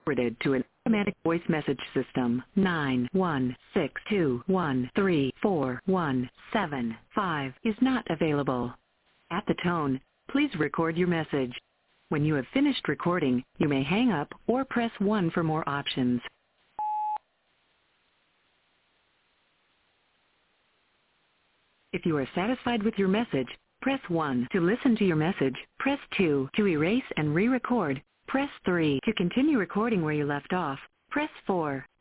forwarded to an automatic voice message system. 916213417 is not available. At the tone, please record your message. When you have finished recording, you may hang up or press 1 for more options. If you are satisfied with your message, press 1 to listen to your message. Press 2 to erase and re-record. Press 3 to continue recording where you left off. Press 4